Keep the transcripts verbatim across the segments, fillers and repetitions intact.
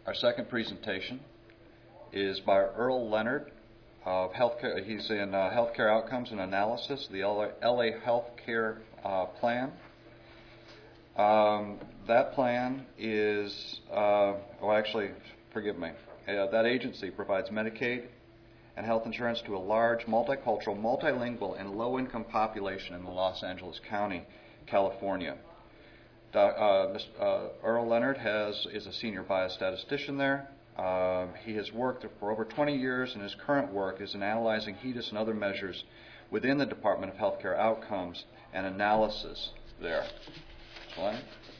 Our second presentation is by Earl Leonard of healthcare. He's in uh, healthcare outcomes and analysis, the L A Healthcare uh, Plan. Um, that plan is, uh, oh, actually, forgive me. Uh, that agency provides Medicaid and health insurance to a large, multicultural, multilingual, and low-income population in the Los Angeles County, California. Uh, uh, Earl Leonard has is a senior biostatistician there. Uh, he has worked for over twenty years, and his current work is in analyzing HEDIS and other measures within the Department of Healthcare Outcomes and Analysis there. Glenn?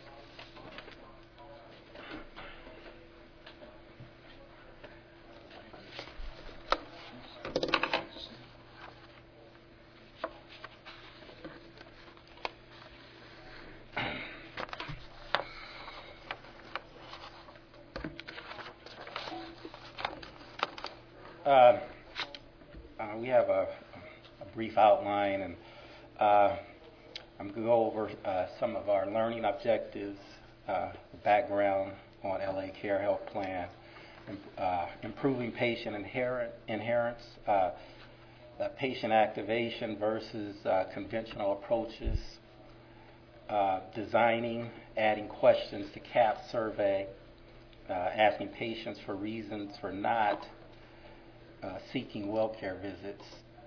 Uh, uh, we have a, a brief outline, and uh, I'm going to go over uh, some of our learning objectives, uh, background on L A Care Health Plan, uh, improving patient inherent, adherence, uh, uh, patient activation versus uh, conventional approaches, uh, designing, adding questions to CAHPS survey, uh, asking patients for reasons for not Uh, seeking WellCare visits,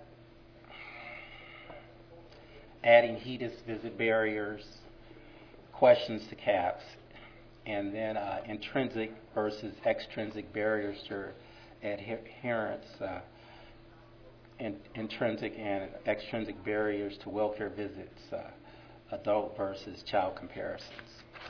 adding HEDIS visit barriers, questions to CAHPS, and then uh, intrinsic versus extrinsic barriers to adherence, uh, in, intrinsic and extrinsic barriers to WellCare visits, uh, adult versus child comparisons.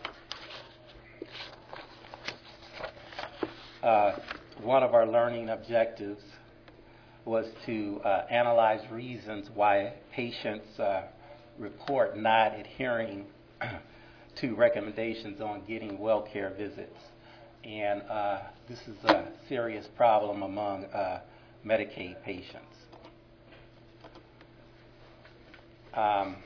Uh, one of our learning objectives was to uh, analyze reasons why patients uh, report not adhering to recommendations on getting WellCare visits. And uh, this is a serious problem among uh, Medicaid patients. Um,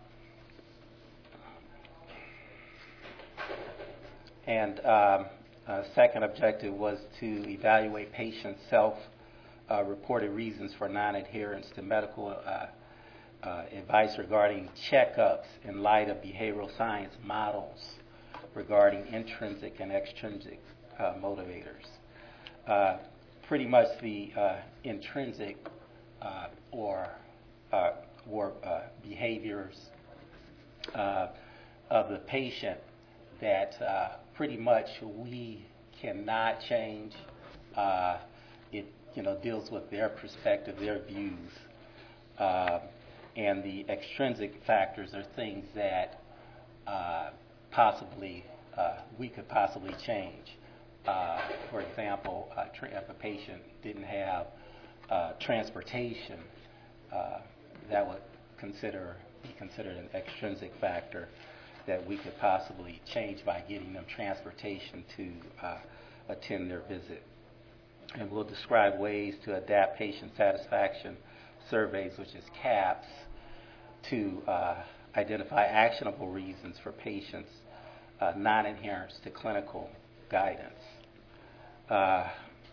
and um, uh, second objective was to evaluate patients' self Uh, reported reasons for non-adherence to medical uh, uh, advice regarding checkups in light of behavioral science models regarding intrinsic and extrinsic uh, motivators. Uh, pretty much the uh, intrinsic uh, or, uh, or uh, behaviors uh, of the patient that uh, pretty much we cannot change. Uh, it you know, deals with their perspective, their views. Uh, and the extrinsic factors are things that uh, possibly, uh, we could possibly change. Uh, for example, uh, tra- if a patient didn't have uh, transportation, uh, that would consider be considered an extrinsic factor that we could possibly change by getting them transportation to uh, attend their visit. And we'll describe ways to adapt patient satisfaction surveys, which is CAHPS, to uh, identify actionable reasons for patients' uh, non-adherence to clinical guidance. Uh,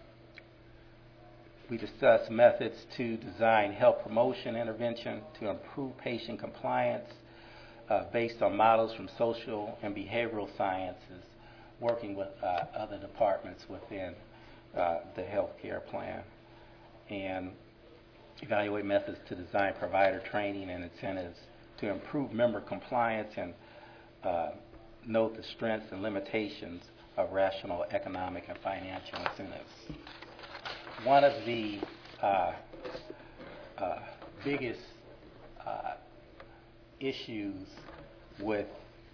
we discuss methods to design health promotion intervention to improve patient compliance uh, based on models from social and behavioral sciences, working with uh, other departments within Uh, the health care plan, and evaluate methods to design provider training and incentives to improve member compliance and uh, note the strengths and limitations of rational economic and financial incentives. One of the uh, uh, biggest uh, issues with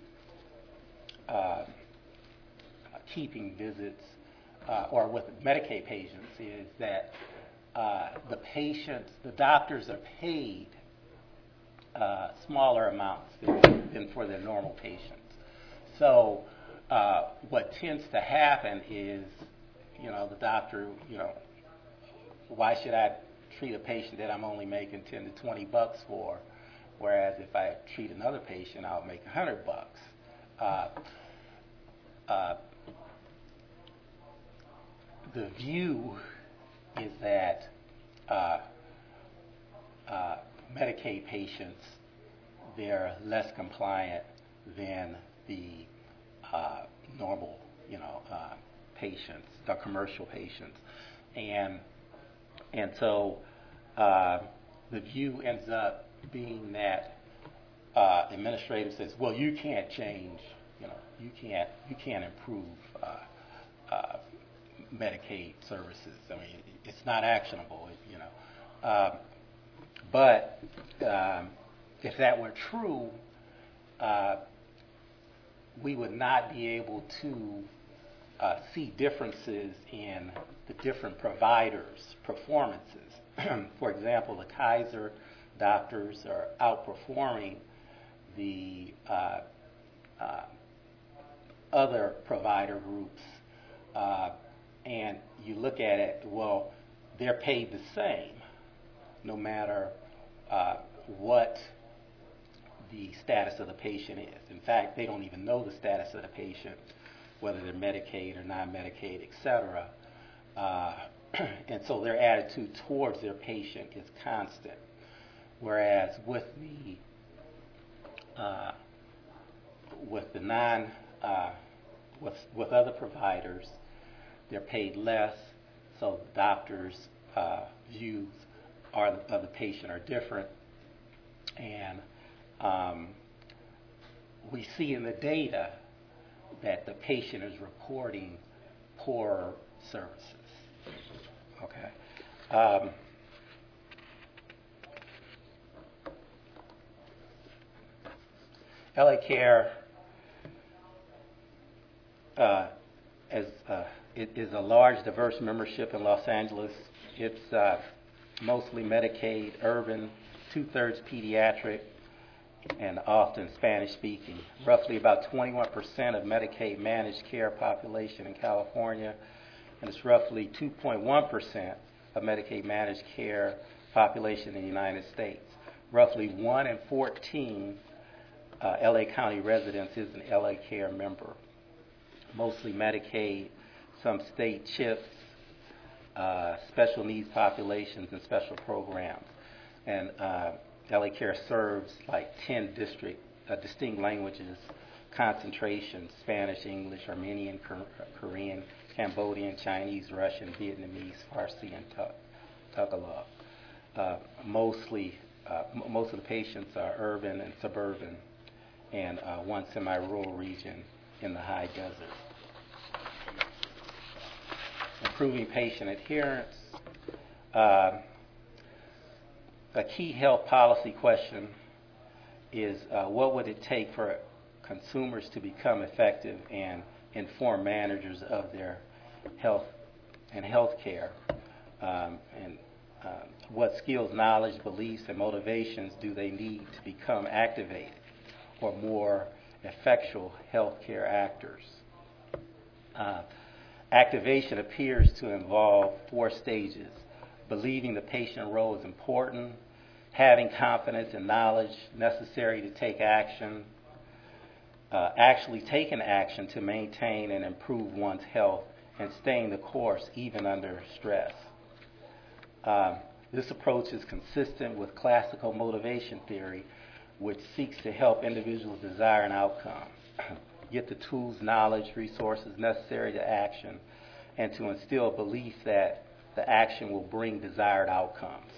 uh, keeping visits Uh, or with Medicaid patients is that uh, the patients, the doctors are paid uh, smaller amounts than, than for their normal patients. So uh, what tends to happen is, you know, the doctor, you know, why should I treat a patient that I'm only making ten to twenty bucks for, whereas if I treat another patient, I'll make a hundred bucks. Uh, uh, the view is that uh, uh, Medicaid patients, they're less compliant than the uh, normal, you know, uh, patients, the commercial patients, and and so uh, the view ends up being that uh, administrator says, well, you can't change, you know, you can't you can't improve uh, uh, Medicaid services. I mean, it's not actionable, you know. Um, but um, if that were true, uh, we would not be able to uh, see differences in the different providers' performances. For example, the Kaiser doctors are outperforming the uh, uh, other provider groups, uh, and you look at it, well, they're paid the same no matter uh, what the status of the patient is. In fact, they don't even know the status of the patient, whether they're Medicaid or non-Medicaid, et cetera. Uh, and so their attitude towards their patient is constant. Whereas with the uh, with the non uh, with with other providers, they're paid less, so the doctors' uh, views are, of the patient are different, and um, we see in the data that the patient is reporting poorer services. Okay. Um, L A Care uh, as, uh, it is a large, diverse membership in Los Angeles. It's uh, mostly Medicaid, urban, two-thirds pediatric, and often Spanish-speaking. Roughly about twenty-one percent of Medicaid managed care population in California, and it's roughly two point one percent of Medicaid managed care population in the United States. Roughly one in fourteen uh, L A County residents is an L A Care member. Mostly Medicaid, some state CHIPs, uh, special needs populations, and special programs. And uh, L A Care serves like ten district, uh, distinct languages, concentration: Spanish, English, Armenian, Korean, Cambodian, Chinese, Russian, Vietnamese, Farsi, and Tagalog. Uh, mostly, uh, m- most of the patients are urban and suburban, and uh, one semi-rural region in the high desert. Improving patient adherence. Uh, a key health policy question is uh, what would it take for consumers to become effective and informed managers of their health and health care? Um, and uh, what skills, knowledge, beliefs, and motivations do they need to become activated or more effectual healthcare actors? Uh, activation appears to involve four stages: believing the patient role is important, having confidence and knowledge necessary to take action, uh, actually taking action to maintain and improve one's health, and staying the course even under stress. Uh, this approach is consistent with classical motivation theory, which seeks to help individuals desire an outcome, get the tools, knowledge, resources necessary to action, and to instill belief that the action will bring desired outcomes.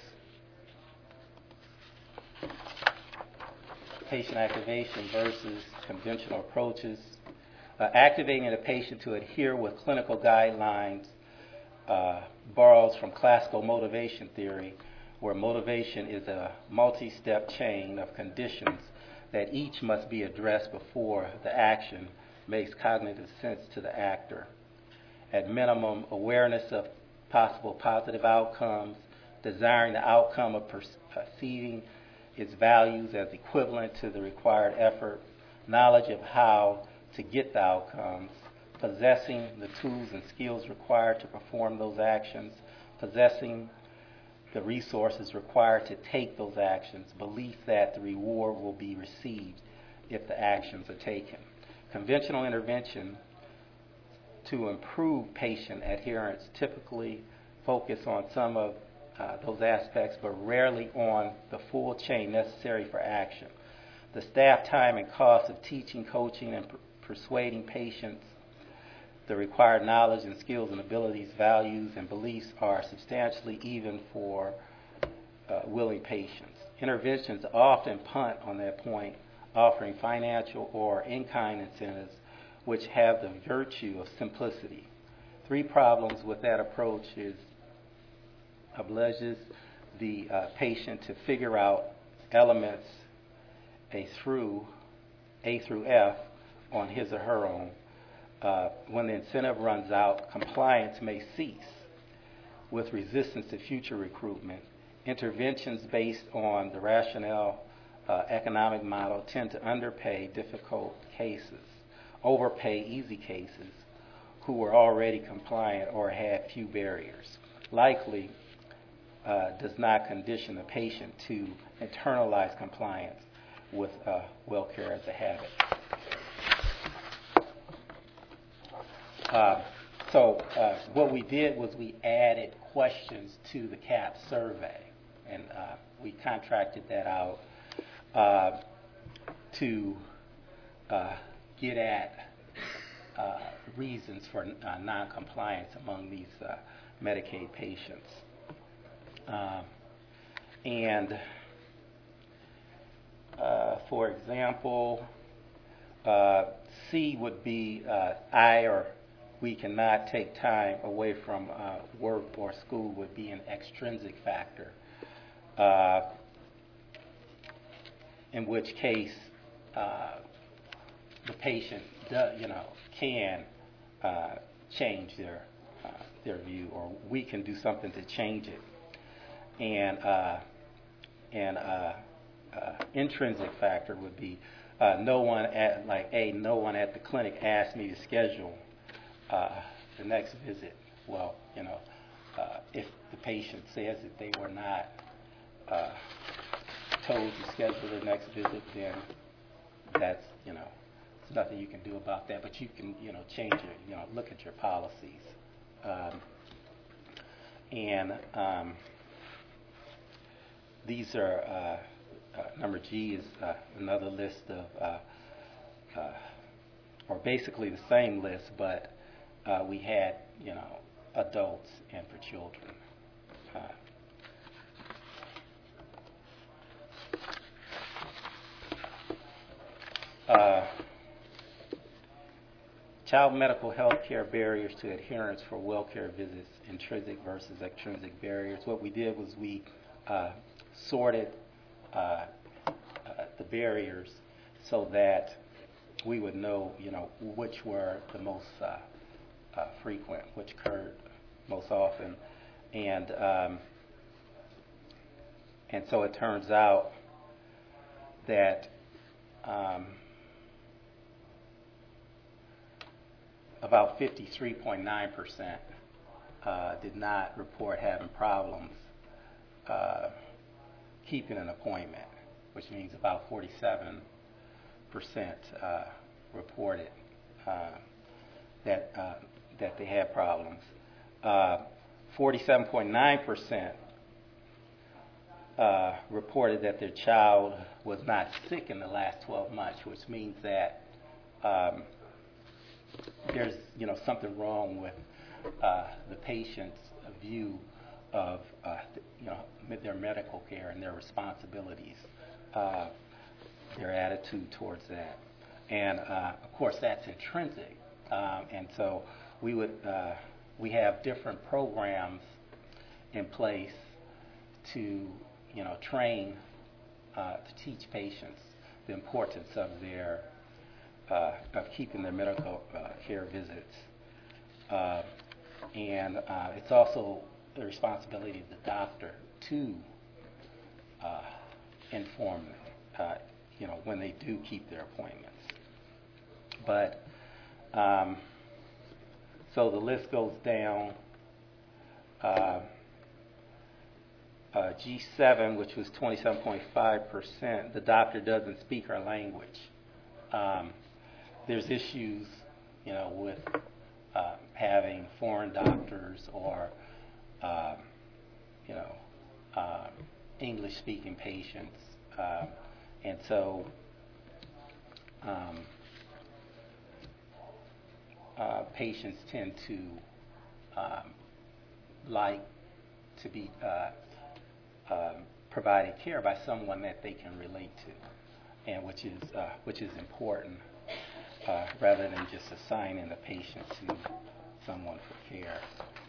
Patient activation versus conventional approaches. Uh, activating a patient to adhere with clinical guidelines uh, borrows from classical motivation theory, where motivation is a multi-step chain of conditions that each must be addressed before the action makes cognitive sense to the actor. At minimum, awareness of possible positive outcomes, desiring the outcome of perceiving its values as equivalent to the required effort, knowledge of how to get the outcomes, possessing the tools and skills required to perform those actions, possessing the resources required to take those actions, belief that the reward will be received if the actions are taken. Conventional intervention to improve patient adherence typically focus on some of uh, those aspects, but rarely on the full chain necessary for action. The staff time and cost of teaching, coaching, and per- persuading patients the required knowledge and skills and abilities, values, and beliefs are substantially even for uh, willing patients. Interventions often punt on that point, offering financial or in-kind incentives which have the virtue of simplicity. Three problems with that approach is obliges the uh, patient to figure out elements A through A through F on his or her own. Uh, when the incentive runs out, compliance may cease with resistance to future recruitment. Interventions based on the rationale uh, economic model tend to underpay difficult cases, overpay easy cases who were already compliant or had few barriers. Likely uh, does not condition the patient to internalize compliance with uh, WellCare as a habit. Uh, so uh, what we did was we added questions to the C A P survey, and uh, we contracted that out uh, to uh, get at uh, reasons for uh, noncompliance among these uh, Medicaid patients. Um, and uh, for example, uh, C would be uh, I or we cannot take time away from uh, work or school would be an extrinsic factor, uh, in which case uh, the patient does, you know, can uh, change their uh, their view, or we can do something to change it. And uh, and uh, uh, intrinsic factor would be uh, no one at like a no one at the clinic asked me to schedule Uh, the next visit. Well, you know, uh, if the patient says that they were not uh, told to schedule the next visit, then that's, you know, there's nothing you can do about that. But you can, you know, change your, you know, look at your policies. Um, and um, these are, uh, uh, number G is uh, another list of, uh, uh, or basically the same list, but Uh, we had, you know, adults and for children. Uh, uh, child medical health care barriers to adherence for WellCare visits, intrinsic versus extrinsic barriers. What we did was we uh, sorted uh, uh, the barriers so that we would know, you know, which were the most uh, Uh, frequent, which occurred most often, and um, and so it turns out that um, about fifty-three point nine percent uh, did not report having problems uh, keeping an appointment, which means about forty-seven percent uh, reported uh, that uh, that they had problems. Uh, forty-seven point nine percent uh, reported that their child was not sick in the last twelve months, which means that um, there's, you know, something wrong with uh, the patient's view of, uh, you know, their medical care and their responsibilities, uh, their attitude towards that. And uh, of course, that's intrinsic. Um, and so we would uh, we have different programs in place to, you know, train uh, to teach patients the importance of their uh, of keeping their medical uh, care visits, uh, and uh, it's also the responsibility of the doctor to uh, inform them, uh, you know, when they do keep their appointments. But Um, so the list goes down. Uh, uh, G seven, which was twenty-seven point five percent, the doctor doesn't speak our language. Um, there's issues, you know, with uh, having foreign doctors or, um, you know, uh, English-speaking patients. Uh, and so um, uh, patients tend to um, like to be uh, um, provided care by someone that they can relate to, and which is uh, which is important, uh, rather than just assigning the patient to someone for care.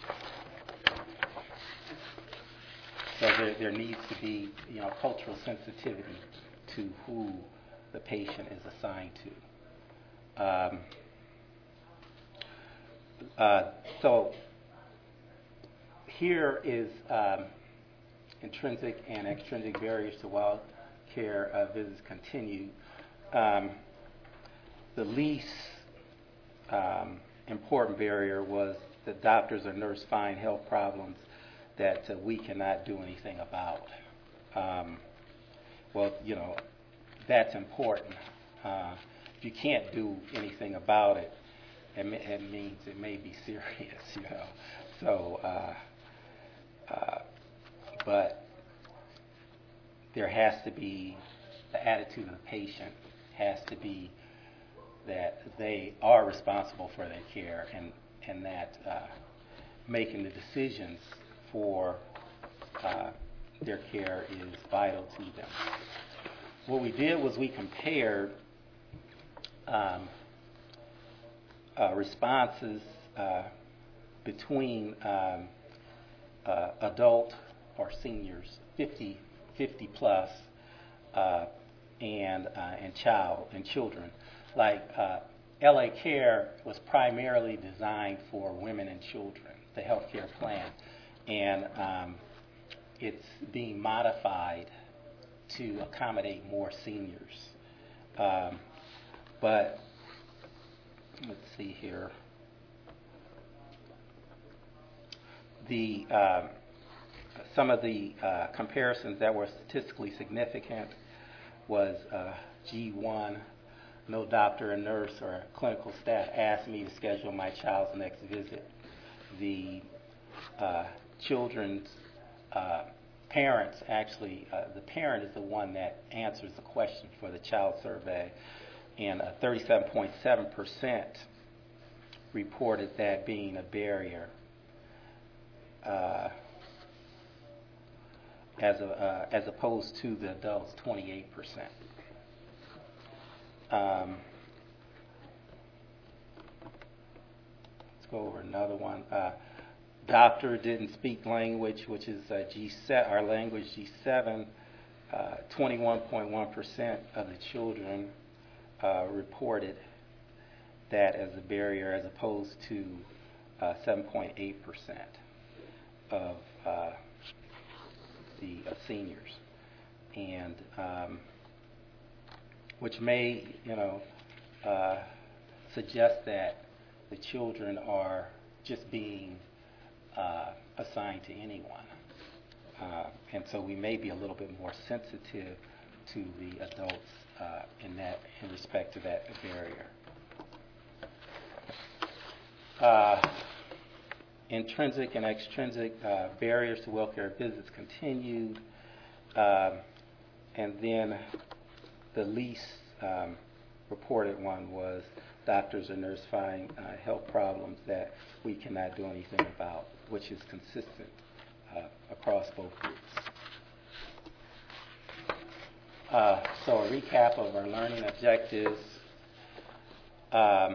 So there, there needs to be, you know, cultural sensitivity to who the patient is assigned to. Um, uh, so here is um, intrinsic and extrinsic barriers to well care uh, visits continued. Um, the least um, important barrier was that doctors or nurses find health problems that uh, we cannot do anything about. Um, well, you know, that's important. Uh, if you can't do anything about it, it, may, it means it may be serious, you know. So, uh, uh, but there has to be, the attitude of the patient has to be that they are responsible for their care, and, and that uh, making the decisions for uh, their care is vital to them. What we did was we compared um, uh, responses uh, between um, uh, adult or seniors, fifty, fifty plus, uh, and uh, and child and children. Like uh, L A Care was primarily designed for women and children, the healthcare plan, and um, it's being modified to accommodate more seniors. Um, but let's see here. The um, some of the uh, comparisons that were statistically significant was uh, G one. No doctor, a nurse, or clinical staff asked me to schedule my child's next visit. The uh, children's uh, parents actually, uh, the parent is the one that answers the question for the child survey, and uh, thirty-seven point seven percent reported that being a barrier, uh, as, a, uh, as opposed to the adults, twenty-eight percent. Um, let's go over another one. Uh, doctor didn't speak language, which is uh, G seven, our language G seven. Uh, twenty-one point one percent of the children uh, reported that as a barrier, as opposed to uh, seven point eight percent of uh, the uh, seniors, and um, which may, you know, uh, suggest that the children are just being uh, assigned to anyone. Uh, and so we may be a little bit more sensitive to the adults uh, in that, in respect to that barrier. Uh, intrinsic and extrinsic uh, barriers to WellCare visits continued, uh, and then the least um, reported one was doctors or nurses find uh, health problems that we cannot do anything about, which is consistent uh, across both groups. Uh, so a recap of our learning objectives. Um,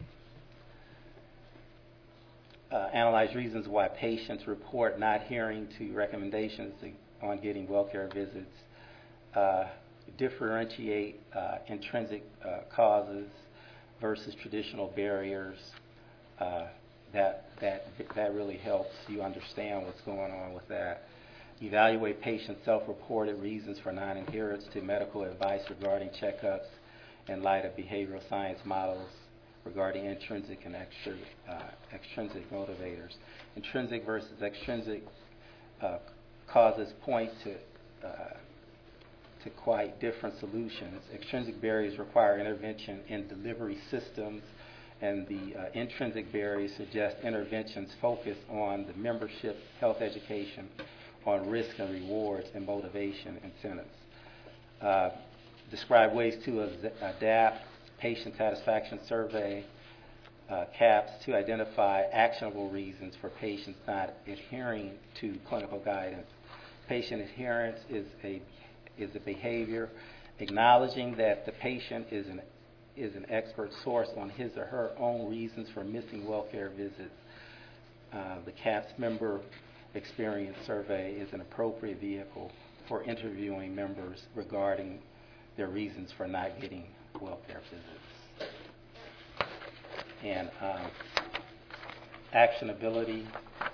uh, analyze reasons why patients report not adhering to recommendations on getting WellCare visits. Uh, differentiate uh, intrinsic uh, causes versus traditional barriers. Uh, that that that really helps you understand what's going on with that. Evaluate patient self-reported reasons for non-adherence to medical advice regarding checkups in light of behavioral science models regarding intrinsic and extr uh, extrinsic motivators. Intrinsic versus extrinsic uh, causes point to uh, to quite different solutions. Extrinsic barriers require intervention in delivery systems and the uh, intrinsic barriers suggest interventions focus on the membership, health education, on risk and rewards, and motivation incentives. Uh, describe ways to az- adapt patient satisfaction survey, uh, CAPS, to identify actionable reasons for patients not adhering to clinical guidance. Patient adherence is a is a behavior acknowledging that the patient is an is an expert source on his or her own reasons for missing WellCare visits. Uh, the CAPS member experience survey is an appropriate vehicle for interviewing members regarding their reasons for not getting WellCare visits. And um, actionability.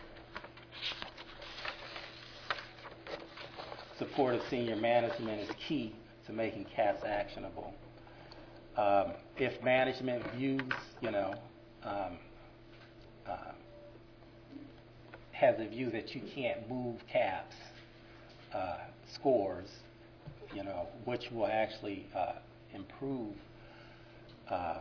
Support of senior management is key to making CAPS actionable. Um, if management views, you know, um, uh, has a view that you can't move CAPS uh, scores, you know, which will actually uh, improve uh, uh,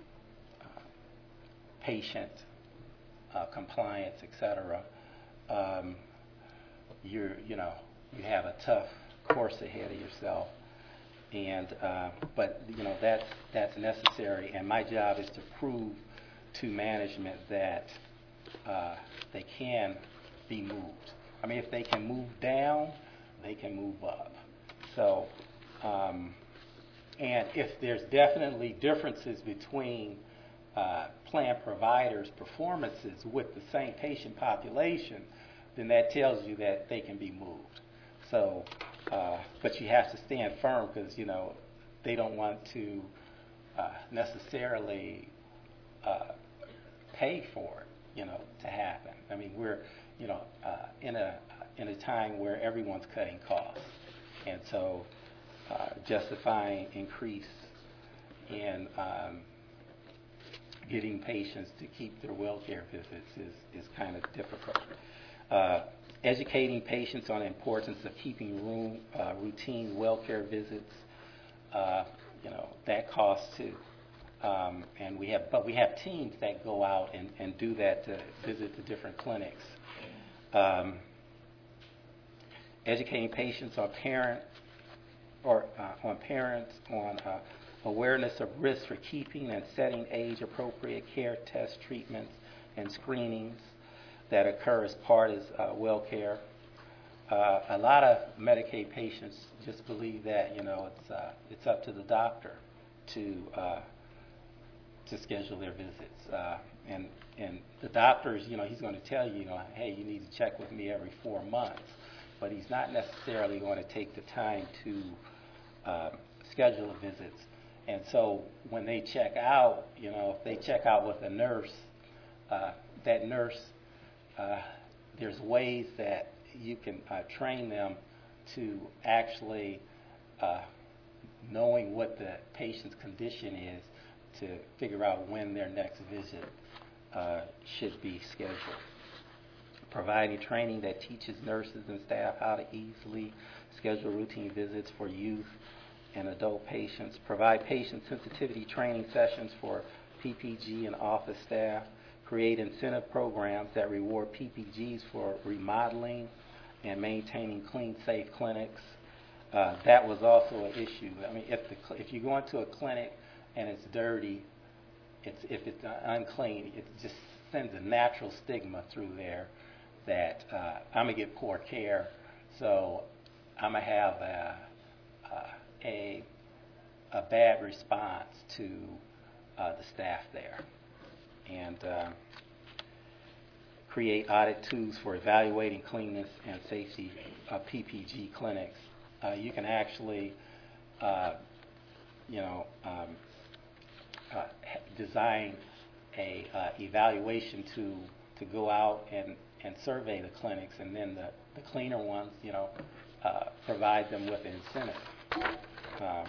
patient uh, compliance, et cetera, um, you're, you know, you have a tough course ahead of yourself. And uh, but you know that's that's necessary, and my job is to prove to management that uh, they can be moved. I mean, if they can move down, they can move up. So, um, and if there's definitely differences between uh, plan providers' performances with the same patient population, then that tells you that they can be moved. So, uh, but you have to stand firm because, you know, they don't want to uh, necessarily uh, pay for it, you know, to happen. I mean, we're, you know, uh, in a in a time where everyone's cutting costs, and so uh, justifying increase in um, getting patients to keep their WellCare visits is is kind of difficult. Uh, Educating patients on the importance of keeping room, uh, routine WellCare visits, uh, you know, that costs too. Um, and we have, but we have teams that go out and, and do that to visit the different clinics. Um, educating patients on parent or uh, on parents on uh, awareness of risks for keeping and setting age-appropriate care, test treatments, and screenings that occur as part of uh, WellCare. Uh, a lot of Medicaid patients just believe that, you know, it's uh, it's up to the doctor to uh, to schedule their visits, uh, and and the doctor's, you know, he's going to tell you, you know, hey, you need to check with me every four months, but he's not necessarily going to take the time to uh, schedule the visits. And so when they check out, you know, if they check out with a nurse, uh, that nurse. Uh, there's ways that you can uh, train them to actually uh, knowing what the patient's condition is to figure out when their next visit uh, should be scheduled. Providing training that teaches nurses and staff how to easily schedule routine visits for youth and adult patients. Provide patient sensitivity training sessions for P P G and office staff. Create incentive programs that reward P P Gs for remodeling and maintaining clean, safe clinics. Uh, that was also an issue. I mean, if the cl- if you go into a clinic and it's dirty, it's if it's unclean, it just sends a natural stigma through there that uh, I'm gonna get poor care, so I'm gonna have a a, a bad response to uh, the staff there. And uh, create audit tools for evaluating cleanness and safety of P P G clinics. Uh, you can actually, uh, you know, um, uh, design a uh, evaluation tool to go out and, and survey the clinics, and then the, the cleaner ones, you know, uh, provide them with an incentive. Uh,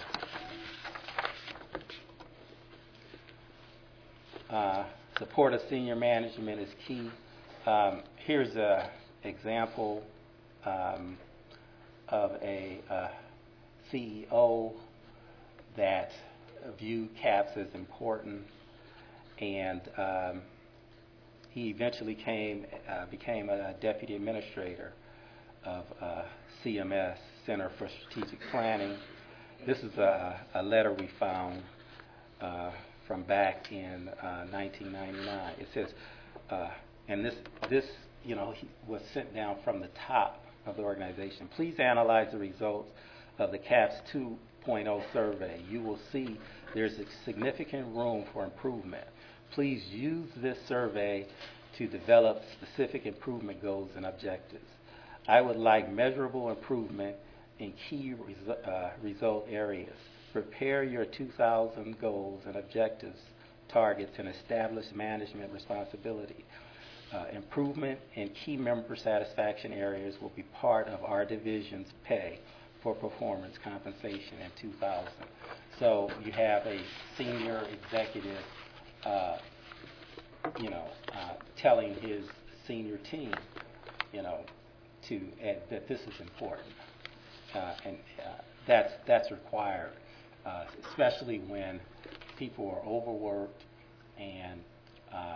uh, Support of senior management is key. Um, here's an example um, of a uh, C E O that viewed CAPS as important, and um, he eventually came, uh, became a deputy administrator of uh, C M S, Center for Strategic Planning. This is a, a letter we found uh, from back in uh, nineteen ninety-nine. It says, uh, and this, this, you know, he was sent down from the top of the organization. Please analyze the results of the CAPS two point oh survey. You will see there's a significant room for improvement. Please use this survey to develop specific improvement goals and objectives. I would like measurable improvement in key resu- uh, result areas. Prepare your two thousand goals and objectives, targets, and establish management responsibility. Uh, improvement in key member satisfaction areas will be part of our division's pay for performance compensation in two thousand. So you have a senior executive, uh, you know, uh, telling his senior team, you know, to uh, that this is important, uh, and uh, that's that's required, uh, especially when people are overworked and uh,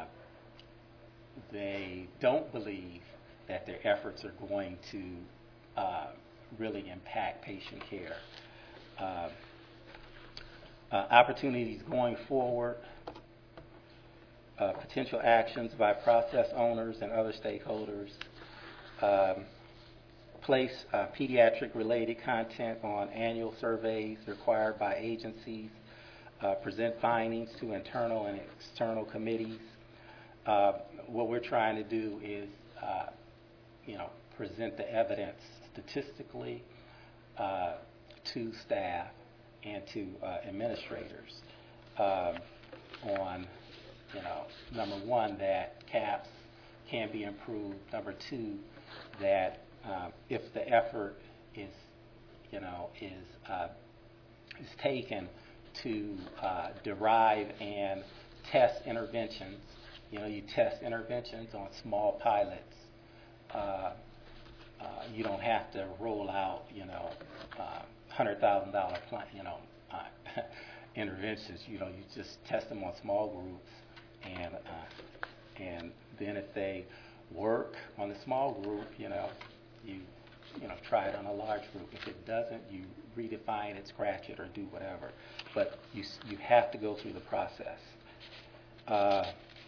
they don't believe that their efforts are going to uh, really impact patient care. Uh, uh, opportunities going forward, uh, potential actions by process owners and other stakeholders, um, place uh, pediatric-related content on annual surveys required by agencies, uh, present findings to internal and external committees. Uh, what we're trying to do is, uh, you know, present the evidence statistically uh, to staff and to uh, administrators um, on, you know, number one, that CAPS can be improved. Number two, that uh, if the effort is, you know, is uh, is taken to uh, derive and test interventions. You know, you test interventions on small pilots. Uh, uh, you don't have to roll out, you know, uh, one hundred thousand dollars, you know, uh, interventions. You know, you just test them on small groups, and uh, and then if they work on the small group, you know, you you know try it on a large group. If it doesn't, you redefine it, scratch it, or do whatever. But you you have to go through the process. Uh,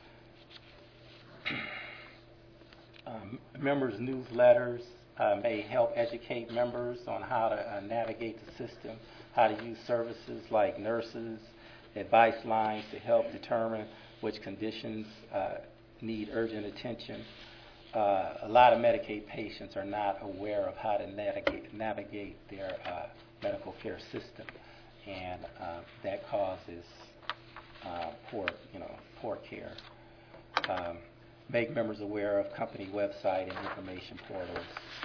um, members' newsletters uh, may help educate members on how to uh, navigate the system, how to use services like nurses, advice lines to help determine which conditions uh, need urgent attention. Uh, a lot of Medicaid patients are not aware of how to navigate, navigate their uh, medical care system, and uh, that causes uh, poor, you know, poor care. Um, make members aware of company website and information portals.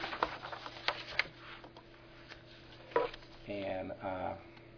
And uh,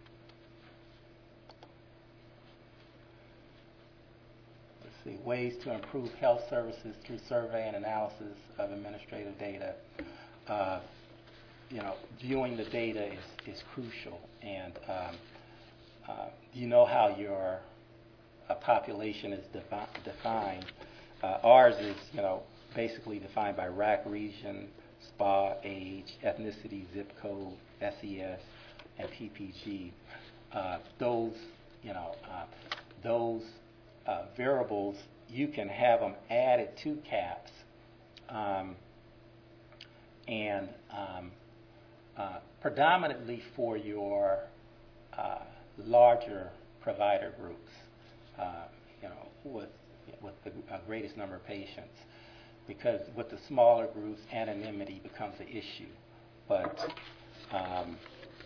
let's see, ways to improve health services through survey and analysis of administrative data. Uh, you know, viewing the data is, is crucial. And um, uh, you know how your uh, population is defi- defined. Uh, ours is, you know, basically defined by R A C region, S P A, age, ethnicity, zip code, S E S, and P P G. Uh, those, you know, uh, those uh, variables, you can have them added to CAPS, um, and um, uh, predominantly for your uh, larger provider groups, uh, you know, with with the uh, greatest number of patients, because with the smaller groups, anonymity becomes an issue. But um,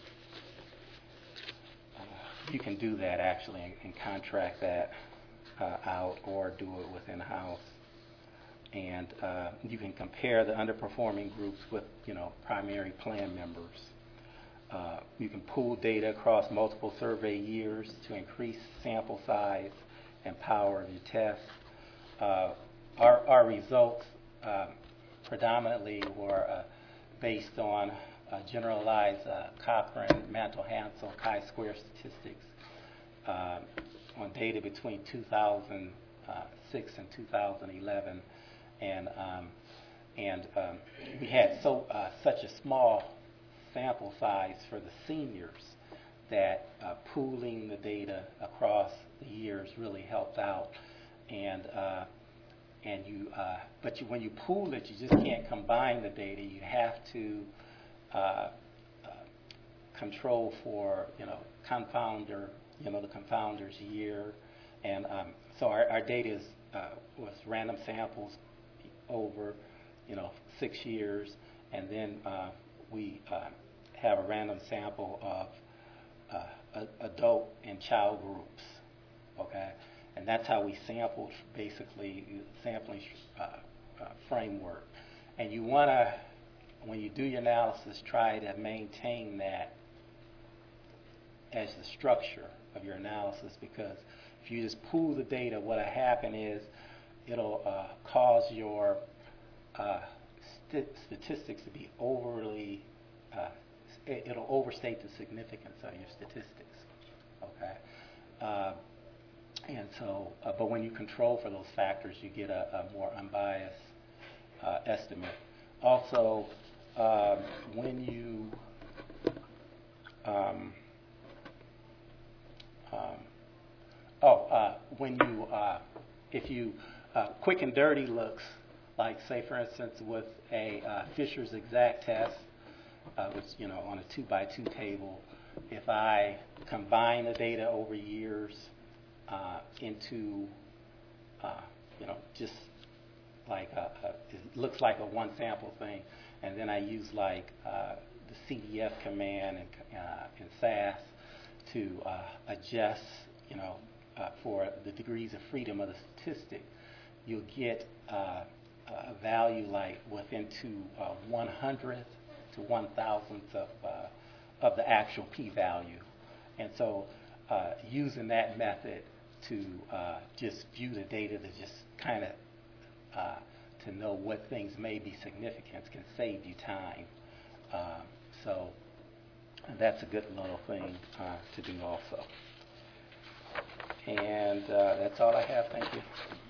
uh, you can do that actually and, and contract that uh, out or do it within house. And uh, you can compare the underperforming groups with, you know, primary plan members. Uh, you can pool data across multiple survey years to increase sample size and power of your tests. Uh, our, our results uh, predominantly were uh, based on uh, generalized uh, Cochrane, Mantle-Hansel, chi-square statistics uh, on data between two thousand six and two thousand eleven, and um, and um, we had so uh, such a small sample size for the seniors that uh, pooling the data across the years really helped out. And uh, and you, uh, but you, when you pool it, you just can't combine the data. You have to uh, uh, control for, you know, confounder, you know, the confounder's year. And um, so our, our data is, uh, was random samples over, you know, six years, and then uh, we uh, have a random sample of uh, a, adult and child groups, okay? And that's how we sample, basically, sampling uh, uh, framework. And you want to, when you do your analysis, try to maintain that as the structure of your analysis, because if you just pool the data, what'll happen is it'll uh, cause your uh, st statistics to be overly, uh, it, it'll overstate the significance of your statistics, okay? Uh, and so, uh, but when you control for those factors, you get a, a more unbiased uh, estimate. Also, uh, when you um, um, oh, uh, when you uh, if you uh, quick and dirty looks, like say for instance with a uh, Fisher's exact test, uh, which, you know, on a two by two table, if I combine the data over years uh, into uh, you know, just like a, a, it looks like a one sample thing, and then I use like uh, the C D F command and, uh, and S A S to uh, adjust, you know, uh, for the degrees of freedom of the statistic, you'll get uh, a value like within to uh, one hundredth to one thousandth of uh, of the actual p-value. And so uh, using that method to uh, just view the data to just kind of uh, to know what things may be significant can save you time. Uh, so that's a good little thing uh, to do also. And uh, that's all I have. Thank you.